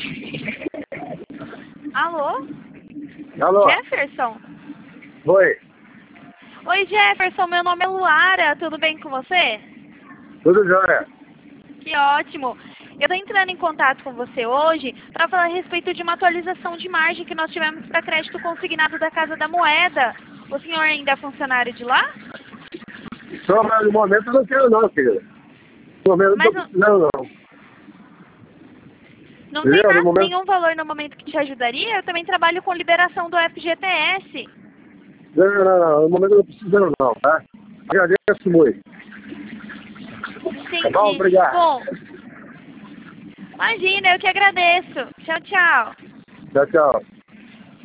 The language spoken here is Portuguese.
Alô? Alô? Jefferson? Oi, Oi, Jefferson, meu nome é Luara, tudo bem com você? tudo jóia? Que ótimo. Eu estou entrando em contato com você hoje para falar a respeito de uma atualização de margem que nós tivemos para crédito consignado da Casa da Moeda. O senhor ainda é funcionário de lá? Só, mas no momento eu não quero não, querido. No momento eu Mas não tô precisando não. não tem Entendeu? No momento... nenhum valor no momento que te ajudaria? Eu também trabalho com liberação do FGTS. Não. No momento eu não tô precisando não, tá? Agradeço muito. Tá bom? Entendi. Obrigado. Bom, imagina, eu que agradeço. Tchau, tchau. Tchau, tchau.